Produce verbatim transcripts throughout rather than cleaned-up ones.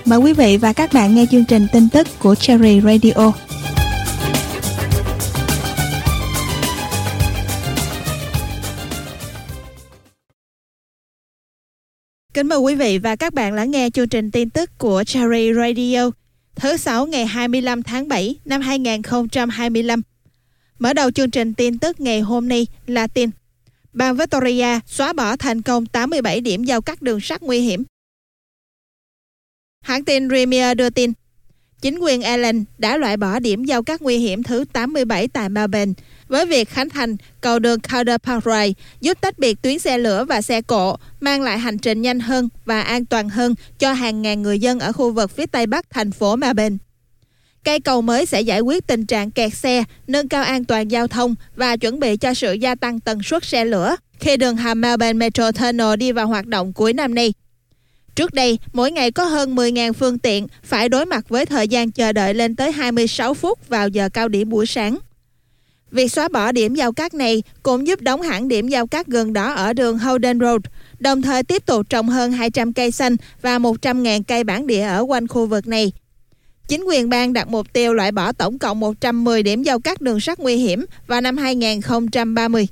Mời quý vị và các bạn nghe chương trình tin tức của Cherry Radio. Kính mời quý vị và các bạn lắng nghe chương trình tin tức của Cherry Radio thứ Sáu ngày hai mươi lăm tháng bảy năm hai nghìn không trăm hai mươi lăm. Mở đầu chương trình tin tức ngày hôm nay là tin bang Victoria xóa bỏ thành công tám mươi bảy điểm giao cắt đường sắt nguy hiểm. Hãng tin Premier đưa tin chính quyền Ireland đã loại bỏ điểm giao cắt nguy hiểm thứ tám mươi bảy tại Melbourne với việc khánh thành cầu đường Calder Parkway, giúp tách biệt tuyến xe lửa và xe cộ, mang lại hành trình nhanh hơn và an toàn hơn cho hàng ngàn người dân ở khu vực phía tây bắc thành phố Melbourne. Cây cầu mới sẽ giải quyết tình trạng kẹt xe, nâng cao an toàn giao thông và chuẩn bị cho sự gia tăng tần suất xe lửa khi đường hầm Melbourne Metro Tunnel đi vào hoạt động cuối năm nay. Trước đây, mỗi ngày có hơn mười nghìn phương tiện phải đối mặt với thời gian chờ đợi lên tới hai mươi sáu phút vào giờ cao điểm buổi sáng. Việc xóa bỏ điểm giao cắt này cũng giúp đóng hẳn điểm giao cắt gần đó ở đường Howden Road, đồng thời tiếp tục trồng hơn hai trăm cây xanh và một trăm nghìn cây bản địa ở quanh khu vực này. Chính quyền bang đặt mục tiêu loại bỏ tổng cộng một trăm mười điểm giao cắt đường sắt nguy hiểm vào năm hai nghìn không trăm ba mươi.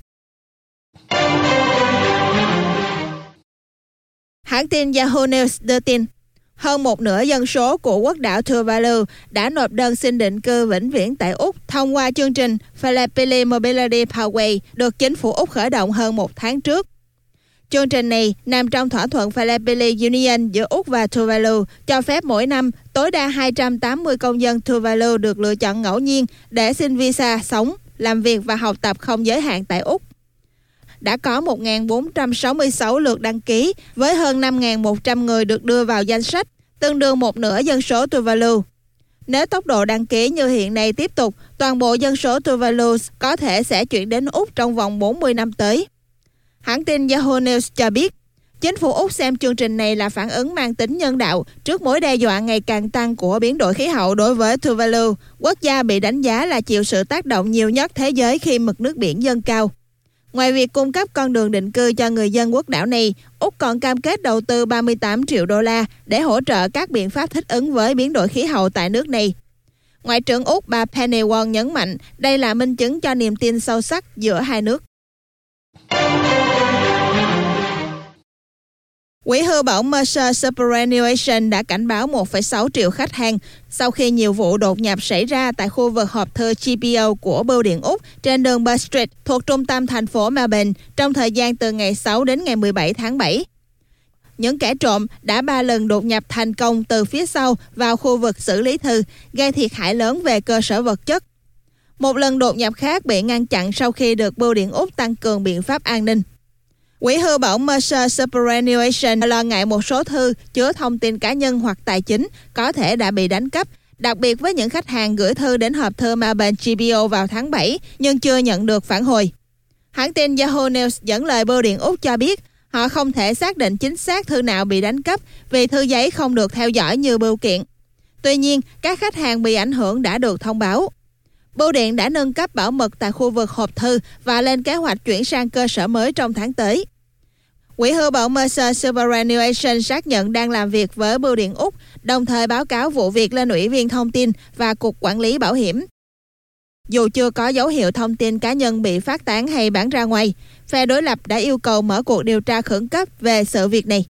Hãng tin Yahoo News đưa tin, hơn một nửa dân số của quốc đảo Tuvalu đã nộp đơn xin định cư vĩnh viễn tại Úc thông qua chương trình Philadelphia Mobility Pathway được chính phủ Úc khởi động hơn một tháng trước. Chương trình này nằm trong thỏa thuận Philadelphia Union giữa Úc và Tuvalu, cho phép mỗi năm tối đa hai trăm tám mươi công dân Tuvalu được lựa chọn ngẫu nhiên để xin visa sống, làm việc và học tập không giới hạn tại Úc. Đã có một nghìn bốn trăm sáu mươi sáu lượt đăng ký với hơn năm nghìn một trăm người được đưa vào danh sách, tương đương một nửa dân số Tuvalu. Nếu tốc độ đăng ký như hiện nay tiếp tục, toàn bộ dân số Tuvalu có thể sẽ chuyển đến Úc trong vòng bốn mươi năm tới. Hãng tin Yahoo News cho biết, chính phủ Úc xem chương trình này là phản ứng mang tính nhân đạo trước mối đe dọa ngày càng tăng của biến đổi khí hậu đối với Tuvalu, quốc gia bị đánh giá là chịu sự tác động nhiều nhất thế giới khi mực nước biển dâng cao. Ngoài việc cung cấp con đường định cư cho người dân quốc đảo này, Úc còn cam kết đầu tư ba mươi tám triệu đô la để hỗ trợ các biện pháp thích ứng với biến đổi khí hậu tại nước này. Ngoại trưởng Úc bà Penny Wong nhấn mạnh đây là minh chứng cho niềm tin sâu sắc giữa hai nước. Quỹ hưu bổng Mercer Superannuation đã cảnh báo một phẩy sáu triệu khách hàng sau khi nhiều vụ đột nhập xảy ra tại khu vực hộp thư G P O của Bưu điện Úc trên đường Burr Street thuộc trung tâm thành phố Melbourne trong thời gian từ ngày sáu đến ngày mười bảy tháng bảy. Những kẻ trộm đã ba lần đột nhập thành công từ phía sau vào khu vực xử lý thư, gây thiệt hại lớn về cơ sở vật chất. Một lần đột nhập khác bị ngăn chặn sau khi được Bưu điện Úc tăng cường biện pháp an ninh. Quỹ hưu bổng Mercer Superannuation lo ngại một số thư chứa thông tin cá nhân hoặc tài chính có thể đã bị đánh cắp, đặc biệt với những khách hàng gửi thư đến hộp thư Melbourne G P O vào tháng bảy nhưng chưa nhận được phản hồi. Hãng tin Yahoo News dẫn lời Bưu điện Úc cho biết họ không thể xác định chính xác thư nào bị đánh cắp vì thư giấy không được theo dõi như bưu kiện. Tuy nhiên, các khách hàng bị ảnh hưởng đã được thông báo. Bưu điện đã nâng cấp bảo mật tại khu vực hộp thư và lên kế hoạch chuyển sang cơ sở mới trong tháng tới. Quỹ hưu bổng Mercer Superannuation xác nhận đang làm việc với Bưu điện Úc, đồng thời báo cáo vụ việc lên Ủy viên Thông tin và Cục Quản lý Bảo hiểm. Dù chưa có dấu hiệu thông tin cá nhân bị phát tán hay bán ra ngoài, phe đối lập đã yêu cầu mở cuộc điều tra khẩn cấp về sự việc này.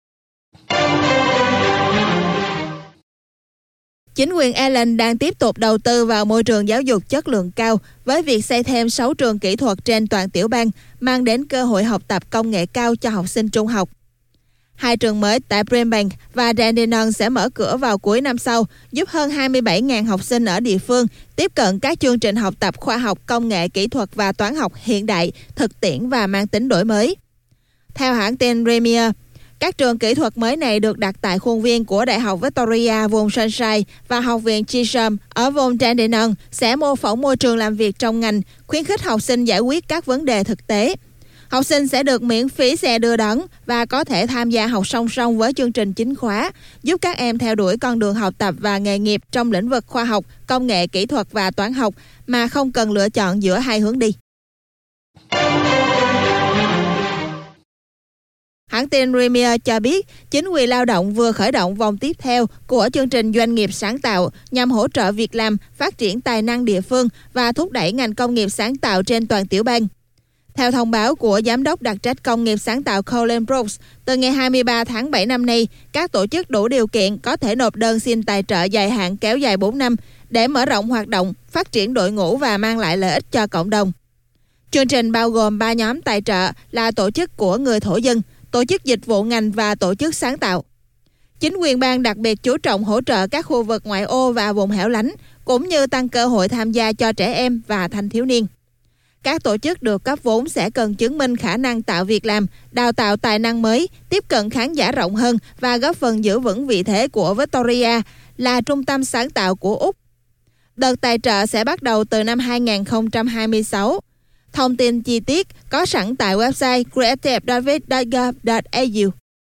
Chính quyền Ireland đang tiếp tục đầu tư vào môi trường giáo dục chất lượng cao với việc xây thêm sáu trường kỹ thuật trên toàn tiểu bang, mang đến cơ hội học tập công nghệ cao cho học sinh trung học. Hai trường mới tại Brimbank và Dandenong sẽ mở cửa vào cuối năm sau, giúp hơn hai mươi bảy nghìn học sinh ở địa phương tiếp cận các chương trình học tập khoa học, công nghệ, kỹ thuật và toán học hiện đại, thực tiễn và mang tính đổi mới. Theo hãng tin Premier, các trường kỹ thuật mới này được đặt tại khuôn viên của Đại học Victoria vùng Sunshine và Học viện Chisholm ở vùng Dandenong sẽ mô phỏng môi trường làm việc trong ngành, khuyến khích học sinh giải quyết các vấn đề thực tế. Học sinh sẽ được miễn phí xe đưa đón và có thể tham gia học song song với chương trình chính khóa, giúp các em theo đuổi con đường học tập và nghề nghiệp trong lĩnh vực khoa học, công nghệ, kỹ thuật và toán học mà không cần lựa chọn giữa hai hướng đi. Hãng tin Premier cho biết, chính quyền lao động vừa khởi động vòng tiếp theo của chương trình doanh nghiệp sáng tạo nhằm hỗ trợ việc làm, phát triển tài năng địa phương và thúc đẩy ngành công nghiệp sáng tạo trên toàn tiểu bang. Theo thông báo của Giám đốc đặc trách công nghiệp sáng tạo Colin Brooks, từ ngày hai mươi ba tháng bảy năm nay, các tổ chức đủ điều kiện có thể nộp đơn xin tài trợ dài hạn kéo dài bốn năm để mở rộng hoạt động, phát triển đội ngũ và mang lại lợi ích cho cộng đồng. Chương trình bao gồm ba nhóm tài trợ là tổ chức của người thổ dân, tổ chức dịch vụ ngành và tổ chức sáng tạo. Chính quyền bang đặc biệt chú trọng hỗ trợ các khu vực ngoại ô và vùng hẻo lánh, cũng như tăng cơ hội tham gia cho trẻ em và thanh thiếu niên. Các tổ chức được cấp vốn sẽ cần chứng minh khả năng tạo việc làm, đào tạo tài năng mới, tiếp cận khán giả rộng hơn và góp phần giữ vững vị thế của Victoria là trung tâm sáng tạo của Úc. Đợt tài trợ sẽ bắt đầu từ năm hai nghìn không trăm hai mươi sáu. Thông tin chi tiết có sẵn tại website creative david chấm gov chấm a u.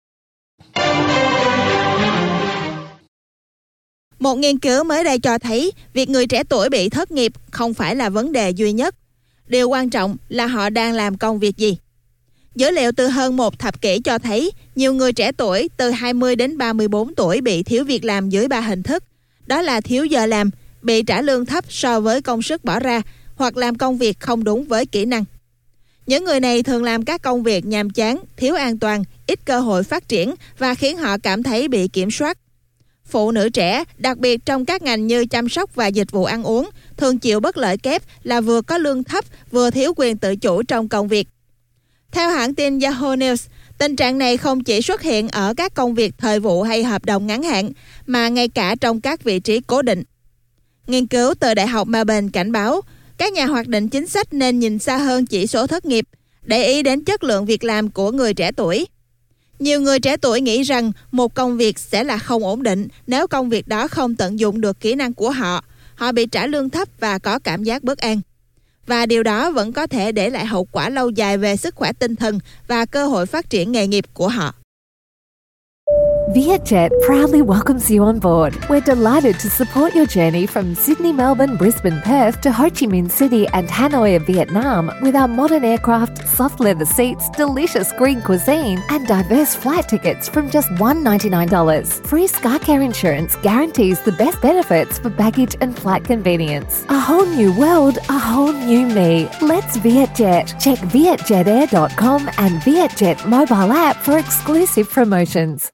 Một nghiên cứu mới đây cho thấy việc người trẻ tuổi bị thất nghiệp không phải là vấn đề duy nhất. Điều quan trọng là họ đang làm công việc gì. Dữ liệu từ hơn một thập kỷ cho thấy nhiều người trẻ tuổi từ hai mươi đến ba mươi bốn tuổi bị thiếu việc làm dưới ba hình thức. Đó là thiếu giờ làm, bị trả lương thấp so với công sức bỏ ra, hoặc làm công việc không đúng với kỹ năng. Những người này thường làm các công việc nhàm chán, thiếu an toàn, ít cơ hội phát triển và khiến họ cảm thấy bị kiểm soát. Phụ nữ trẻ, đặc biệt trong các ngành như chăm sóc và dịch vụ ăn uống, thường chịu bất lợi kép là vừa có lương thấp, vừa thiếu quyền tự chủ trong công việc. Theo hãng tin Yahoo News, tình trạng này không chỉ xuất hiện ở các công việc thời vụ hay hợp đồng ngắn hạn, mà ngay cả trong các vị trí cố định. Nghiên cứu từ Đại học Melbourne cảnh báo, các nhà hoạch định chính sách nên nhìn xa hơn chỉ số thất nghiệp, để ý đến chất lượng việc làm của người trẻ tuổi. Nhiều người trẻ tuổi nghĩ rằng một công việc sẽ là không ổn định nếu công việc đó không tận dụng được kỹ năng của họ. Họ bị trả lương thấp và có cảm giác bất an. Và điều đó vẫn có thể để lại hậu quả lâu dài về sức khỏe tinh thần và cơ hội phát triển nghề nghiệp của họ. Vietjet proudly welcomes you on board. We're delighted to support your journey from Sydney, Melbourne, Brisbane, Perth to Ho Chi Minh City and Hanoi of Vietnam with our modern aircraft, soft leather seats, delicious green cuisine and diverse flight tickets from just one hundred ninety-nine dollars. Free SkyCare insurance guarantees the best benefits for baggage and flight convenience. A whole new world, a whole new me. Let's Vietjet. Check vietjet air dot com and Vietjet mobile app for exclusive promotions.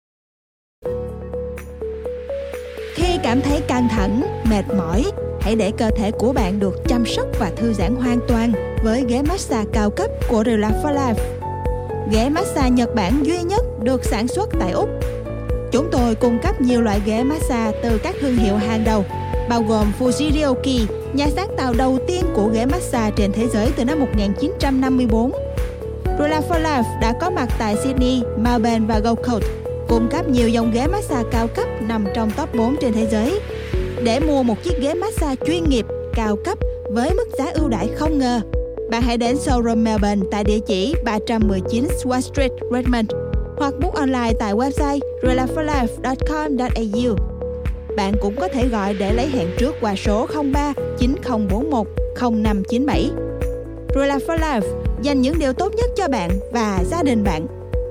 Khi cảm thấy căng thẳng, mệt mỏi, hãy để cơ thể của bạn được chăm sóc và thư giãn hoàn toàn với ghế massage cao cấp của Relax for Life. Ghế massage Nhật Bản duy nhất được sản xuất tại Úc. Chúng tôi cung cấp nhiều loại ghế massage từ các thương hiệu hàng đầu, bao gồm Fujiryoki, nhà sáng tạo đầu tiên của ghế massage trên thế giới từ năm một nghìn chín trăm năm mươi tư. Relax for Life đã có mặt tại Sydney, Melbourne và Gold Coast, cung cấp nhiều dòng ghế massage cao cấp nằm trong top bốn trên thế giới. Để mua một chiếc ghế massage chuyên nghiệp, cao cấp với mức giá ưu đãi không ngờ, bạn hãy đến showroom Melbourne tại địa chỉ ba trăm mười chín Swart Street, Redmond hoặc book online tại website relax for life dot com dot a u. Bạn cũng có thể gọi để lấy hẹn trước qua số không ba chín không bốn một không năm chín bảy. Relax for Life dành những điều tốt nhất cho bạn và gia đình bạn.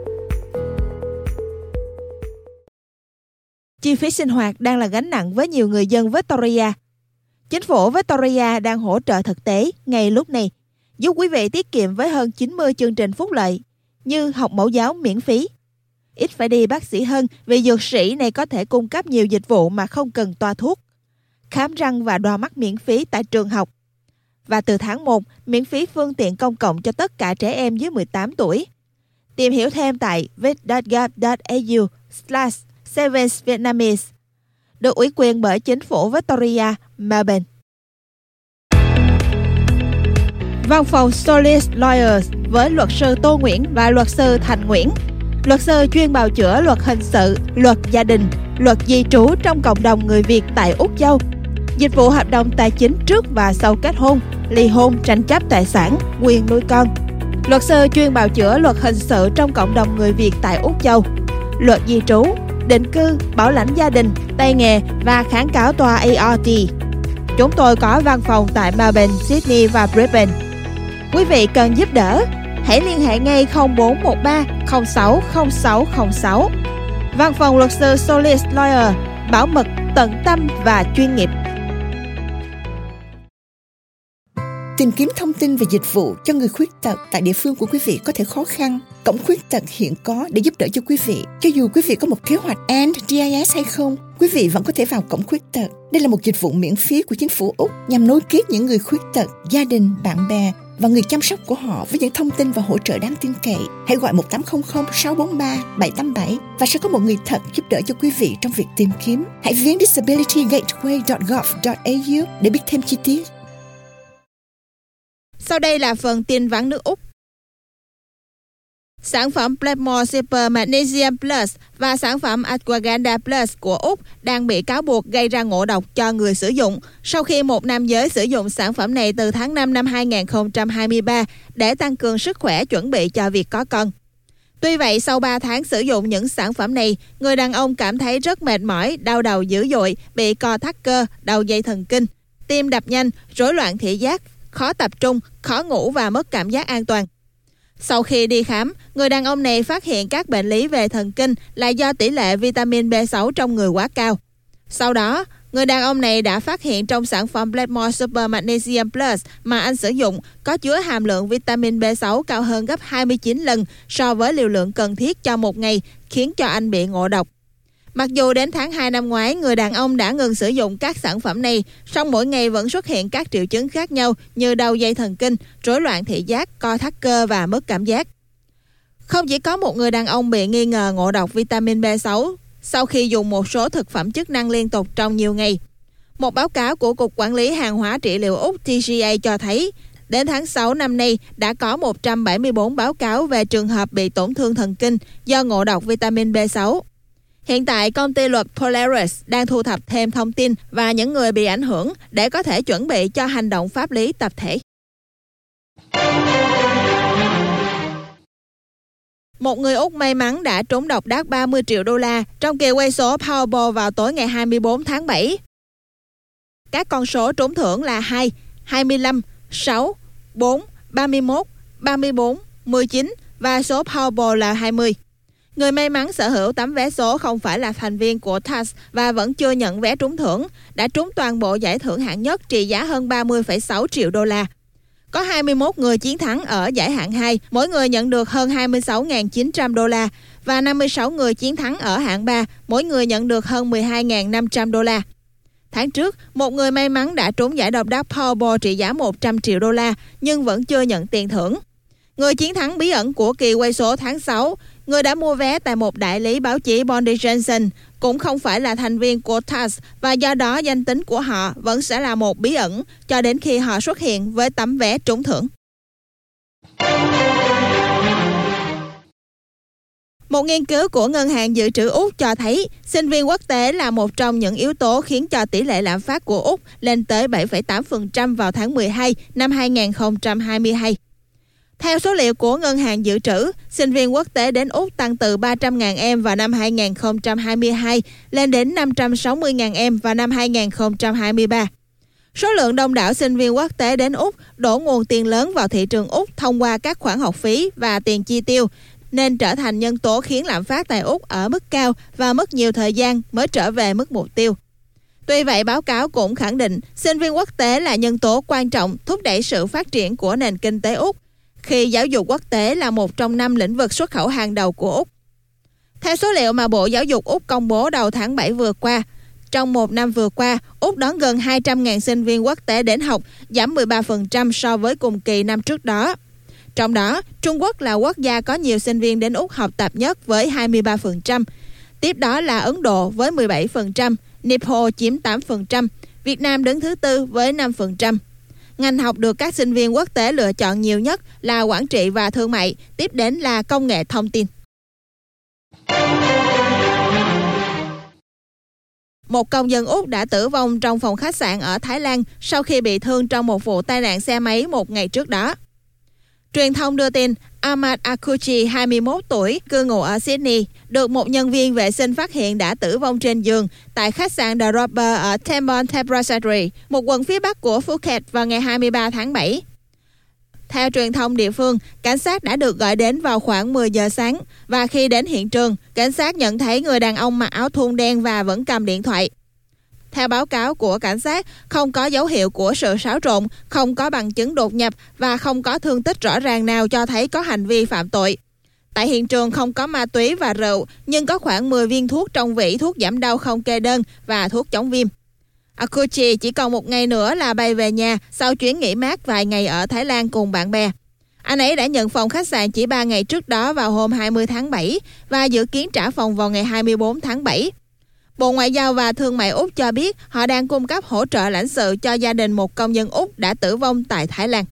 Chi phí sinh hoạt đang là gánh nặng với nhiều người dân Victoria. Chính phủ Victoria đang hỗ trợ thực tế ngay lúc này, giúp quý vị tiết kiệm với hơn chín mươi chương trình phúc lợi, như học mẫu giáo miễn phí. Ít phải đi bác sĩ hơn vì dược sĩ này có thể cung cấp nhiều dịch vụ mà không cần toa thuốc. Khám răng và đo mắt miễn phí tại trường học. Và từ tháng một, miễn phí phương tiện công cộng cho tất cả trẻ em dưới mười tám tuổi. Tìm hiểu thêm tại viet dot gov dot a u slash Savings Vietnamese, được ủy quyền bởi chính phủ Victoria, Melbourne. Văn phòng Solis Lawyers với luật sư Tô Nguyễn và luật sư Thành Nguyễn. Luật sư chuyên bào chữa luật hình sự, luật gia đình, luật di trú trong cộng đồng người Việt tại Úc Châu. Dịch vụ hợp đồng tài chính trước và sau kết hôn, ly hôn, tranh chấp tài sản, quyền nuôi con. Luật sư chuyên bào chữa luật hình sự trong cộng đồng người Việt tại Úc Châu. Luật di trú, định cư, bảo lãnh gia đình, tay nghề và kháng cáo tòa a rờ tê. Chúng tôi có văn phòng tại Melbourne, Sydney và Brisbane. Quý vị cần giúp đỡ? Hãy liên hệ ngay không bốn một ba không sáu không sáu không sáu. Văn phòng luật sư Solis Lawyer, bảo mật, tận tâm và chuyên nghiệp. Tìm kiếm thông tin về dịch vụ cho người khuyết tật tại địa phương của quý vị có thể khó khăn. Cổng Khuyết tật hiện có để giúp đỡ cho quý vị. Cho dù quý vị có một kế hoạch and đê i ét hay không, quý vị vẫn có thể vào Cổng Khuyết tật. Đây là một dịch vụ miễn phí của chính phủ Úc nhằm nối kết những người khuyết tật, gia đình, bạn bè và người chăm sóc của họ với những thông tin và hỗ trợ đáng tin cậy. Hãy gọi một tám không không sáu bốn ba bảy tám bảy và sẽ có một người thật giúp đỡ cho quý vị trong việc tìm kiếm. Hãy viếng disability gateway dot gov dot a u để biết thêm chi tiết. Sau đây là phần tin vắn nước Úc. Sản phẩm Blackmore Super Magnesium Plus và sản phẩm Ashwagandha Plus của Úc đang bị cáo buộc gây ra ngộ độc cho người sử dụng sau khi một nam giới sử dụng sản phẩm này từ tháng năm năm hai không hai ba để tăng cường sức khỏe chuẩn bị cho việc có con. Tuy vậy, sau ba tháng sử dụng những sản phẩm này, người đàn ông cảm thấy rất mệt mỏi, đau đầu dữ dội, bị co thắt cơ, đau dây thần kinh, tim đập nhanh, rối loạn thị giác, khó tập trung, khó ngủ và mất cảm giác an toàn. Sau khi đi khám, người đàn ông này phát hiện các bệnh lý về thần kinh là do tỷ lệ vitamin B sáu trong người quá cao. Sau đó, người đàn ông này đã phát hiện trong sản phẩm Blackmore Super Magnesium Plus mà anh sử dụng có chứa hàm lượng vitamin B sáu cao hơn gấp hai mươi chín lần so với liều lượng cần thiết cho một ngày, khiến cho anh bị ngộ độc. Mặc dù đến tháng hai năm ngoái, người đàn ông đã ngừng sử dụng các sản phẩm này, song mỗi ngày vẫn xuất hiện các triệu chứng khác nhau như đau dây thần kinh, rối loạn thị giác, co thắt cơ và mất cảm giác. Không chỉ có một người đàn ông bị nghi ngờ ngộ độc vitamin B sáu sau khi dùng một số thực phẩm chức năng liên tục trong nhiều ngày. Một báo cáo của Cục Quản lý Hàng hóa Trị liệu Úc T G A cho thấy, đến tháng sáu năm nay đã có một trăm bảy mươi bốn báo cáo về trường hợp bị tổn thương thần kinh do ngộ độc vitamin B sáu. Hiện tại, công ty luật Polaris đang thu thập thêm thông tin và những người bị ảnh hưởng để có thể chuẩn bị cho hành động pháp lý tập thể. Một người Úc may mắn đã trúng độc đắc ba mươi triệu đô la trong kỳ quay số Powerball vào tối ngày hai mươi bốn tháng bảy. Các con số trúng thưởng là hai, hai mươi lăm, sáu, bốn, ba mươi mốt, ba mươi bốn, mười chín và số Powerball là hai mươi. Người may mắn sở hữu tấm vé số không phải là thành viên của tê a ét và vẫn chưa nhận vé trúng thưởng, đã trúng toàn bộ giải thưởng hạng nhất trị giá hơn ba mươi phẩy sáu triệu đô la. Có hai mươi mốt người chiến thắng ở giải hạng hai, mỗi người nhận được hơn hai mươi sáu nghìn chín trăm đô la và năm mươi sáu người chiến thắng ở hạng ba, mỗi người nhận được hơn mười hai nghìn năm trăm đô la. Tháng trước, một người may mắn đã trúng giải độc đắc Powerball trị giá một trăm triệu đô la nhưng vẫn chưa nhận tiền thưởng. Người chiến thắng bí ẩn của kỳ quay số tháng sáu, người đã mua vé tại một đại lý báo chí Bondi Johnson, cũng không phải là thành viên của tê a ét và do đó danh tính của họ vẫn sẽ là một bí ẩn cho đến khi họ xuất hiện với tấm vé trúng thưởng. Một nghiên cứu của Ngân hàng Dự trữ Úc cho thấy sinh viên quốc tế là một trong những yếu tố khiến cho tỷ lệ lạm phát của Úc lên tới bảy phẩy tám phần trăm vào tháng mười hai năm hai không hai hai. Theo số liệu của Ngân hàng Dự trữ, sinh viên quốc tế đến Úc tăng từ ba trăm nghìn em vào năm hai không hai hai lên đến năm trăm sáu mươi nghìn em vào năm hai không hai ba. Số lượng đông đảo sinh viên quốc tế đến Úc đổ nguồn tiền lớn vào thị trường Úc thông qua các khoản học phí và tiền chi tiêu, nên trở thành nhân tố khiến lạm phát tại Úc ở mức cao và mất nhiều thời gian mới trở về mức mục tiêu. Tuy vậy, báo cáo cũng khẳng định sinh viên quốc tế là nhân tố quan trọng thúc đẩy sự phát triển của nền kinh tế Úc, khi giáo dục quốc tế là một trong năm lĩnh vực xuất khẩu hàng đầu của Úc. Theo số liệu mà Bộ Giáo dục Úc công bố đầu tháng bảy vừa qua, trong một năm vừa qua, Úc đón gần hai trăm nghìn sinh viên quốc tế đến học, giảm mười ba phần trăm so với cùng kỳ năm trước đó. Trong đó, Trung Quốc là quốc gia có nhiều sinh viên đến Úc học tập nhất với hai mươi ba phần trăm. Tiếp đó là Ấn Độ với mười bảy phần trăm, Nepal chiếm tám phần trăm, Việt Nam đứng thứ tư với năm phần trăm. Ngành học được các sinh viên quốc tế lựa chọn nhiều nhất là quản trị và thương mại, tiếp đến là công nghệ thông tin. Một công dân Úc đã tử vong trong phòng khách sạn ở Thái Lan sau khi bị thương trong một vụ tai nạn xe máy một ngày trước đó. Truyền thông đưa tin Ahmad Akuchi, hai mươi mốt tuổi, cư ngụ ở Sydney, được một nhân viên vệ sinh phát hiện đã tử vong trên giường tại khách sạn The Robber ở Tambon Tapasari, một quận phía bắc của Phuket vào ngày hai mươi ba tháng bảy. Theo truyền thông địa phương, cảnh sát đã được gọi đến vào khoảng mười giờ sáng và khi đến hiện trường, cảnh sát nhận thấy người đàn ông mặc áo thun đen và vẫn cầm điện thoại. Theo báo cáo của cảnh sát, không có dấu hiệu của sự xáo trộn, không có bằng chứng đột nhập và không có thương tích rõ ràng nào cho thấy có hành vi phạm tội. Tại hiện trường không có ma túy và rượu, nhưng có khoảng mười viên thuốc trong vỉ thuốc giảm đau không kê đơn và thuốc chống viêm. Akuchi chỉ còn một ngày nữa là bay về nhà sau chuyến nghỉ mát vài ngày ở Thái Lan cùng bạn bè. Anh ấy đã nhận phòng khách sạn chỉ ba ngày trước đó vào hôm hai mươi tháng bảy và dự kiến trả phòng vào ngày hai mươi bốn tháng bảy. Bộ Ngoại giao và Thương mại Úc cho biết họ đang cung cấp hỗ trợ lãnh sự cho gia đình một công dân Úc đã tử vong tại Thái Lan.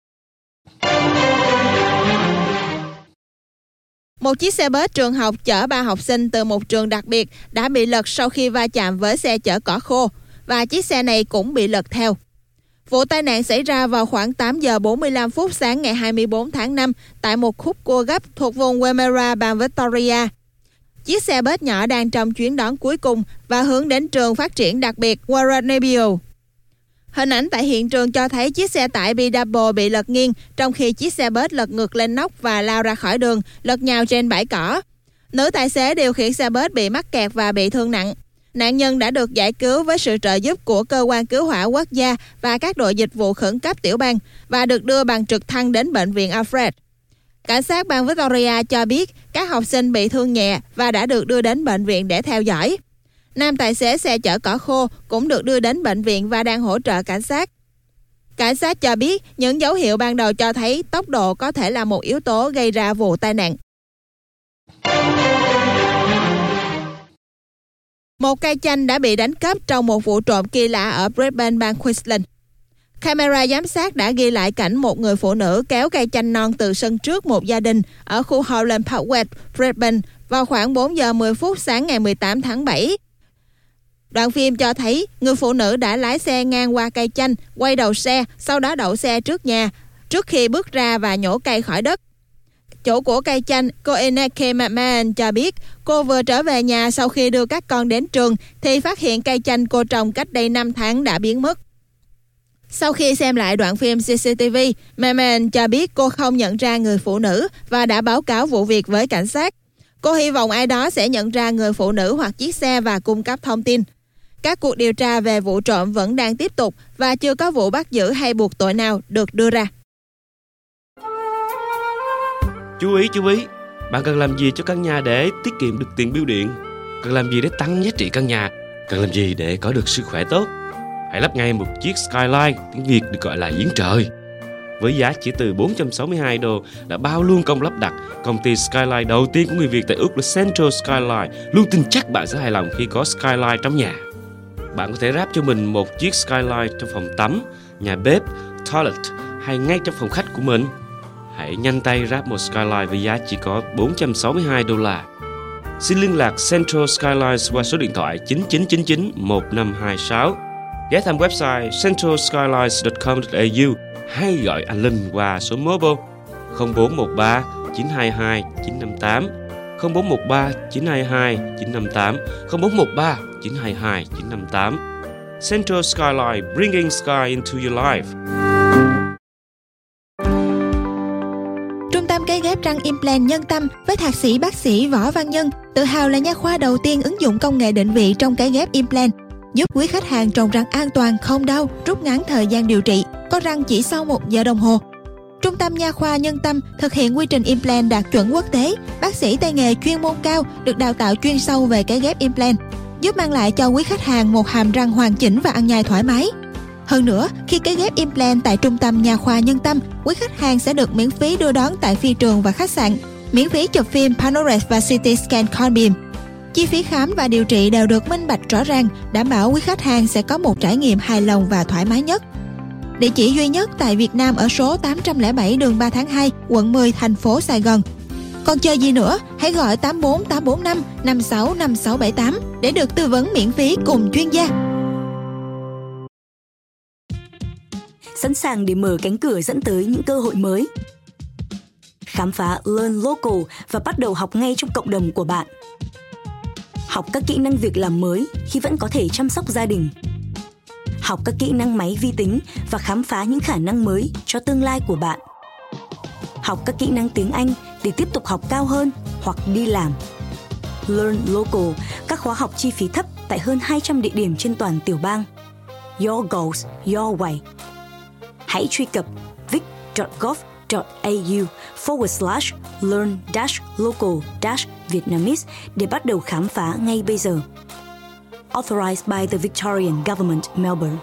Một chiếc xe bus trường học chở ba học sinh từ một trường đặc biệt đã bị lật sau khi va chạm với xe chở cỏ khô, và chiếc xe này cũng bị lật theo. Vụ tai nạn xảy ra vào khoảng tám giờ bốn mươi lăm phút sáng ngày hai mươi bốn tháng năm tại một khúc cua gấp thuộc vùng Wimmera, bang Victoria. Chiếc xe bus nhỏ đang trong chuyến đón cuối cùng và hướng đến trường phát triển đặc biệt Warrnambool. Hình ảnh tại hiện trường cho thấy chiếc xe tải bê double bị lật nghiêng, trong khi chiếc xe bus lật ngược lên nóc và lao ra khỏi đường, lật nhào trên bãi cỏ. Nữ tài xế điều khiển xe bus bị mắc kẹt và bị thương nặng. Nạn nhân đã được giải cứu với sự trợ giúp của cơ quan cứu hỏa quốc gia và các đội dịch vụ khẩn cấp tiểu bang và được đưa bằng trực thăng đến bệnh viện Alfred. Cảnh sát bang Victoria cho biết các học sinh bị thương nhẹ và đã được đưa đến bệnh viện để theo dõi. Nam tài xế xe chở cỏ khô cũng được đưa đến bệnh viện và đang hỗ trợ cảnh sát. Cảnh sát cho biết những dấu hiệu ban đầu cho thấy tốc độ có thể là một yếu tố gây ra vụ tai nạn. Một cây chanh đã bị đánh cắp trong một vụ trộm kỳ lạ ở Brisbane, bang Queensland. Camera giám sát đã ghi lại cảnh một người phụ nữ kéo cây chanh non từ sân trước một gia đình ở khu Holland Park West, Brisbane vào khoảng bốn giờ mười phút sáng ngày mười tám tháng bảy. Đoạn phim cho thấy người phụ nữ đã lái xe ngang qua cây chanh, quay đầu xe, sau đó đậu xe trước nhà, trước khi bước ra và nhổ cây khỏi đất. Chủ của cây chanh, cô Ineke McMahon cho biết cô vừa trở về nhà sau khi đưa các con đến trường thì phát hiện cây chanh cô trồng cách đây năm tháng đã biến mất. Sau khi xem lại đoạn phim xê xê tê vê, McMahon cho biết cô không nhận ra người phụ nữ và đã báo cáo vụ việc với cảnh sát. Cô hy vọng ai đó sẽ nhận ra người phụ nữ hoặc chiếc xe và cung cấp thông tin. Các cuộc điều tra về vụ trộm vẫn đang tiếp tục và chưa có vụ bắt giữ hay buộc tội nào được đưa ra. Chú ý, chú ý, bạn cần làm gì cho căn nhà để tiết kiệm được tiền bưu điện? Cần làm gì để tăng giá trị căn nhà? Cần làm gì để có được sức khỏe tốt? Hãy lắp ngay một chiếc Skyline, tiếng Việt được gọi là giếng trời. Với giá chỉ từ bốn trăm sáu mươi hai đô đã bao luôn công lắp đặt, công ty Skyline đầu tiên của người Việt tại Úc là Central Skyline luôn tin chắc bạn sẽ hài lòng khi có Skyline trong nhà. Bạn có thể ráp cho mình một chiếc Skyline trong phòng tắm, nhà bếp, toilet hay ngay trong phòng khách của mình. Hãy nhanh tay ráp một Skyline với giá chỉ có bốn trăm sáu mươi hai đô la. Xin liên lạc Central Skylines qua số điện thoại chín chín chín chín một năm hai sáu. Ghé thăm website central skylines chấm com chấm a u hay gọi anh Linh qua số mobile không bốn một ba chín hai hai chín năm tám, không bốn một ba chín hai hai chín năm tám, không bốn một ba chín hai hai chín năm tám. Central Skyline, bringing sky into your life. Trung tâm cấy ghép răng implant Nhân Tâm với thạc sĩ bác sĩ Võ Văn Nhân tự hào là nha khoa đầu tiên ứng dụng công nghệ định vị trong cấy ghép implant, giúp quý khách hàng trồng răng an toàn, không đau, rút ngắn thời gian điều trị, có răng chỉ sau một giờ đồng hồ. Trung tâm nha khoa Nhân Tâm thực hiện quy trình implant đạt chuẩn quốc tế, bác sĩ tay nghề chuyên môn cao được đào tạo chuyên sâu về cấy ghép implant, giúp mang lại cho quý khách hàng một hàm răng hoàn chỉnh và ăn nhai thoải mái. Hơn nữa, khi cấy ghép implant tại Trung tâm nha khoa Nhân Tâm, quý khách hàng sẽ được miễn phí đưa đón tại phi trường và khách sạn, miễn phí chụp phim Panorex và xê tê scan con beam. Chi phí khám và điều trị đều được minh bạch rõ ràng, đảm bảo quý khách hàng sẽ có một trải nghiệm hài lòng và thoải mái nhất. Địa chỉ duy nhất tại Việt Nam ở số tám trăm lẻ bảy đường ba tháng hai, quận mười, thành phố Sài Gòn. Còn chờ gì nữa, hãy gọi tám bốn tám bốn năm năm sáu năm sáu bảy tám để được tư vấn miễn phí cùng chuyên gia. Sẵn sàng để mở cánh cửa dẫn tới những cơ hội mới. Khám phá Learn Local và bắt đầu học ngay trong cộng đồng của bạn. Học các kỹ năng việc làm mới khi vẫn có thể chăm sóc gia đình. Học các kỹ năng máy vi tính và khám phá những khả năng mới cho tương lai của bạn. học các kỹ năng tiếng Anh để tiếp tục học cao hơn hoặc đi làm. Learn Local, các khóa học chi phí thấp tại hơn hai trăm địa điểm trên toàn tiểu bang. Your goals, your way. Hãy truy cập vic.gov.au forward slash learn dash local dash Vietnamese để bắt đầu khám phá ngay bây giờ. Authorized by the Victorian Government, Melbourne.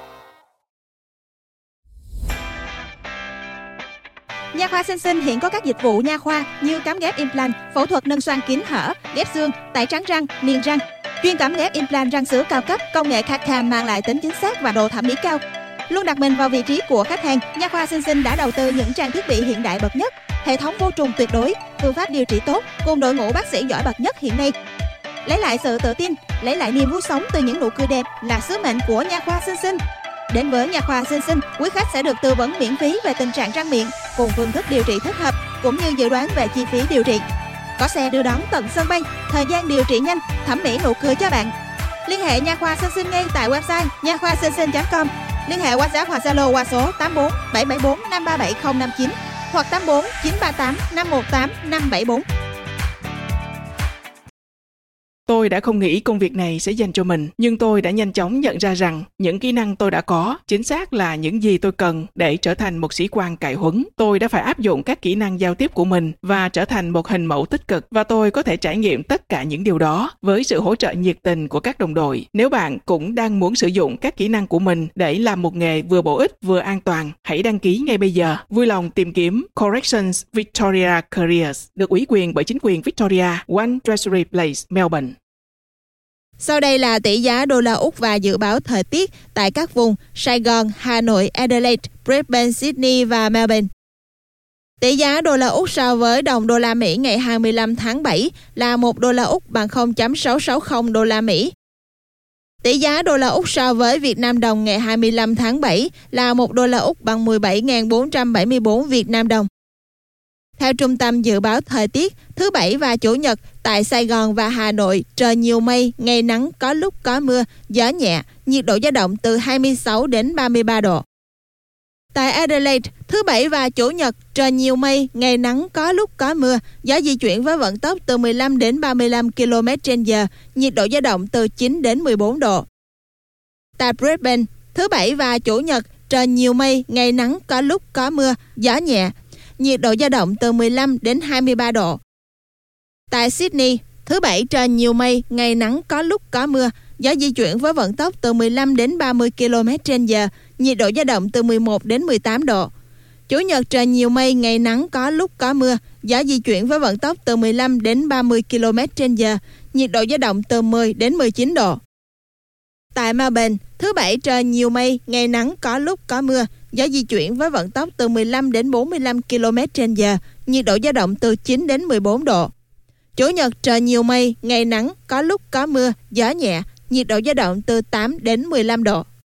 Nha khoa Sinh Sinh hiện có các dịch vụ nha khoa như cắm ghép implant, phẫu thuật nâng xoang kín hở, ghép xương, tẩy trắng răng, niềng răng, chuyên cắm ghép implant răng sữa cao cấp, công nghệ xê a tê mang lại tính chính xác và độ thẩm mỹ cao. Luôn đặt mình vào vị trí của khách hàng, Nha khoa Sinh Sinh đã đầu tư những trang thiết bị hiện đại bậc nhất, hệ thống vô trùng tuyệt đối, phương pháp điều trị tốt cùng đội ngũ bác sĩ giỏi bậc nhất hiện nay. Lấy lại sự tự tin, lấy lại niềm vui sống từ những nụ cười đẹp là sứ mệnh của Nha khoa Sinh Sinh. Đến với Nha khoa Sinh Sinh, quý khách sẽ được tư vấn miễn phí về tình trạng răng miệng cùng phương thức điều trị thích hợp cũng như dự đoán về chi phí điều trị. Có xe đưa đón tận sân bay, thời gian điều trị nhanh, thẩm mỹ nụ cười cho bạn. Liên hệ Nha khoa Sinh Sinh ngay tại website nha khoa sinh sinh chấm com. Liên hệ WhatsApp hoặc Zalo qua số tám bốn bảy bảy bốn năm ba bảy không năm chín hoặc tám bốn chín ba tám năm một tám năm bảy bốn. Tôi đã không nghĩ công việc này sẽ dành cho mình, nhưng tôi đã nhanh chóng nhận ra rằng những kỹ năng tôi đã có chính xác là những gì tôi cần để trở thành một sĩ quan cải huấn. Tôi đã phải áp dụng các kỹ năng giao tiếp của mình và trở thành một hình mẫu tích cực, và tôi có thể trải nghiệm tất cả những điều đó với sự hỗ trợ nhiệt tình của các đồng đội. Nếu bạn cũng đang muốn sử dụng các kỹ năng của mình để làm một nghề vừa bổ ích vừa an toàn, hãy đăng ký ngay bây giờ. Vui lòng tìm kiếm Corrections Victoria Careers, được ủy quyền bởi chính quyền Victoria, One Treasury Place, Melbourne. Sau đây là tỷ giá đô la Úc và dự báo thời tiết tại các vùng Sài Gòn, Hà Nội, Adelaide, Brisbane, Sydney và Melbourne. Tỷ giá đô la Úc so với đồng đô la Mỹ ngày hai mươi lăm tháng bảy là một đô la Úc bằng không phẩy sáu sáu không đô la Mỹ. Tỷ giá đô la Úc so với Việt Nam đồng ngày hai mươi lăm tháng bảy là một đô la Úc bằng mười bảy nghìn bốn trăm bảy mươi tư Việt Nam đồng. Theo Trung tâm Dự báo Thời tiết, thứ Bảy và Chủ nhật tại Sài Gòn và Hà Nội trời nhiều mây, ngày nắng có lúc có mưa, gió nhẹ, nhiệt độ dao động từ hai mươi sáu đến ba mươi ba độ. Tại Adelaide, thứ Bảy và Chủ nhật trời nhiều mây, ngày nắng có lúc có mưa, gió di chuyển với vận tốc từ mười lăm đến ba mươi lăm ki lô mét trên giờ, nhiệt độ dao động từ chín đến mười bốn độ. Tại Brisbane, thứ Bảy và Chủ nhật trời nhiều mây, ngày nắng có lúc có mưa, gió nhẹ, nhiệt độ dao động từ mười lăm đến hai mươi ba độ. Tại Sydney, thứ Bảy trời nhiều mây, ngày nắng có lúc có mưa, gió di chuyển với vận tốc từ mười lăm đến ba mươi ki lô mét trên giờ, nhiệt độ dao động từ mười một đến mười tám độ. Chủ nhật trời nhiều mây, ngày nắng có lúc có mưa, gió di chuyển với vận tốc từ mười lăm đến ba mươi ki lô mét trên giờ, nhiệt độ dao động từ mười đến mười chín độ. Tại Melbourne, thứ Bảy trời nhiều mây, ngày nắng có lúc có mưa, gió di chuyển với vận tốc từ mười lăm đến bốn mươi lăm ki lô mét trên giờ, nhiệt độ dao động từ chín đến mười bốn độ. Chủ nhật trời nhiều mây, ngày nắng có lúc có mưa, gió nhẹ, nhiệt độ dao động từ tám đến mười lăm độ.